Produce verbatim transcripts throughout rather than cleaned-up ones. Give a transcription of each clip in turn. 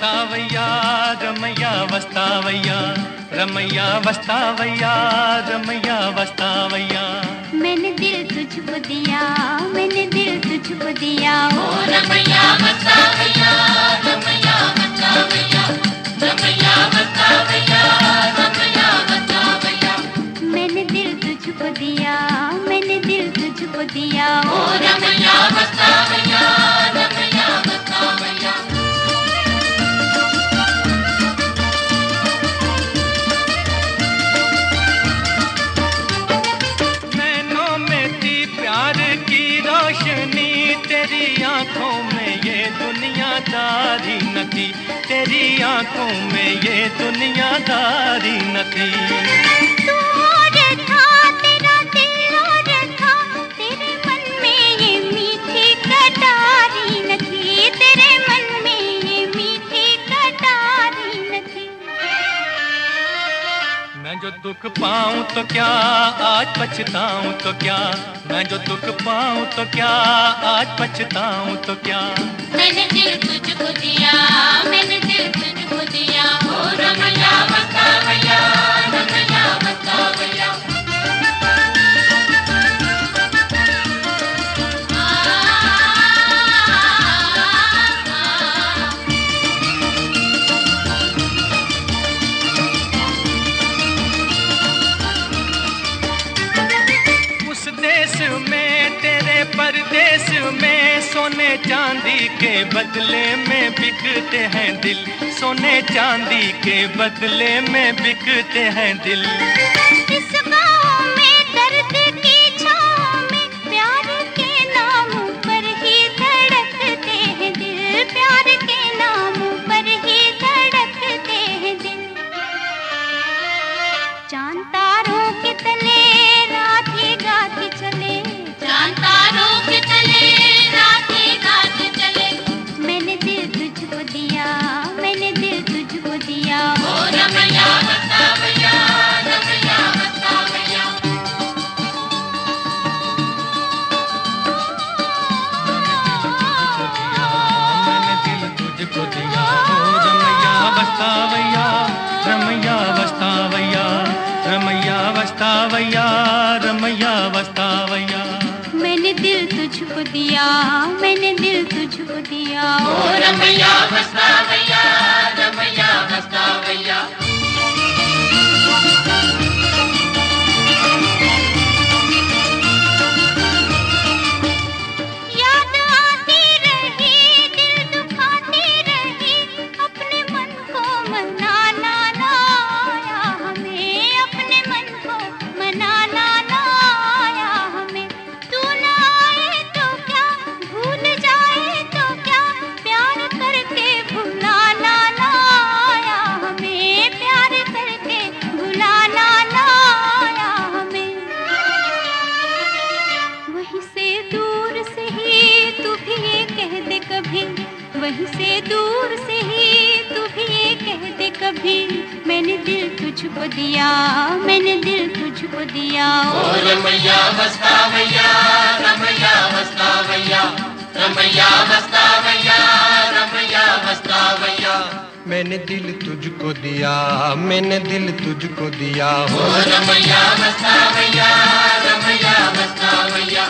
వస్తావయ్యా రమయ్య వస్తావయ్యా రమయ్య వస్తావయ్యా రమయ్య వస్తావయ్యా मैंने दिल तुझको दिया मैंने दिल तुझको दिया ओ रमैया वस्तावैया रमैया वस्तावैया रमैया वस्तावैया रमैया वस्तावैया मैंने दिल तुझको दिया मैंने दिल तुझको दिया ओ रमैया वस्तावैया रमैया वस्तावैया रोशनी तेरी आंखों में ये दुनियादारी न थी तेरी आंखों में ये दुनियादारी न थी तू और था तेरा दिल और था तेरे मन में ये मीठी कटारी न थी तेरे मन में ये मीठी कटारी न थी मैं जो दुख पाऊं तो क्या आज पछताऊं तो क्या मैं जो दुख पाऊं तो क्या आज पछताऊं तो क्या मैंने दिल तुझको दिया मैंने दिल तुझको दिया ओ रमैया वस्तावैया रमैया वस्तावैया परदेश में सोने चांदी के बदले में बिकते हैं दिल सोने चांदी के बदले में बिकते हैं दिल इस गाँव में दर्द की छाँव में प्यार के नाम पर ही धड़कते हैं दिल प्यार के नाम पर ही धड़कते हैं दिल चांद तारों के तले रात ही गाती चले चांद तारों के तले रात ही गाती चले मैंने दिल तुझको दिया मैंने दिल तुझको दिया ओ रमैया वस्तावैया रमैया वस्तावैया मैंने दिल तुझको दिया ओ रमैया वस्तावैया रमैया वस्तावैया रमैया वस्तावैया रमैया वस्तावैया मैंने दिल तुझको दिया मैंने दिल तुझको दिया ओ रमैया वस्तावैया रमैया वस्तावैया याद आती रही दिल दुखाती रही अपने मन को मनाना ना आया हमें अपने मन को मनाना ना आया हमें तू ना आए तो क्या भूल जाए तो क्या प्यार करके भुलाना ना आया हमें प्यार करके भुलाना ना आया हमें वहीं से दूर से ही तू भी ये कह दे कभी वहीं से दूर से ही तू भी ये कह दे कभी मैंने दिल तुझको दिया मैंने दिल तुझको दिया ओ रमैया वस्तावैया रमैया वस्तावैया रमैया वस्तावैया रमैया वस्तावैया मैंने दिल तुझको दिया मैंने दिल तुझको दिया ओ रमैया वस्तावैया रमैया वस्तावैया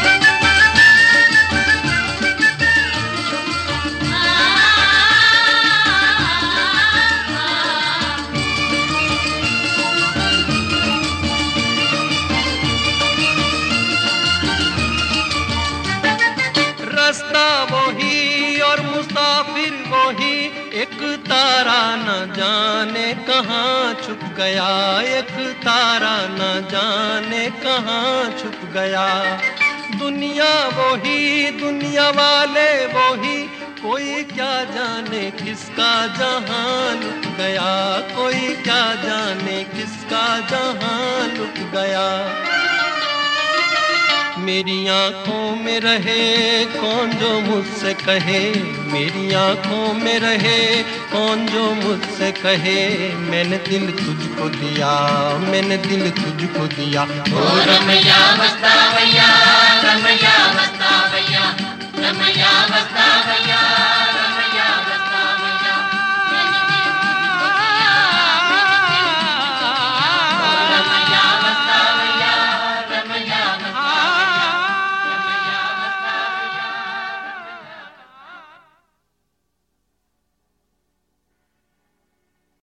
रास्ता वही और मुसाफिर वही एक तारा न जाने कहाँ छुप गया एक तारा न जाने कहाँ छुप गया दुनिया वही दुनिया वाले वही कोई क्या जाने किसका जहां लुट गया कोई क्या जाने किसका जहां लुट गया मेरी आंखों में रहे कौन जो मुझसे कहे मेरी आंखों में रहे कौन जो मुझसे कहे मैंने दिल तुझको दिया मैंने दिल तुझको दिया ओ रमैया वस्तावैया रमैया वस्तावैया रमैया वस्तावैया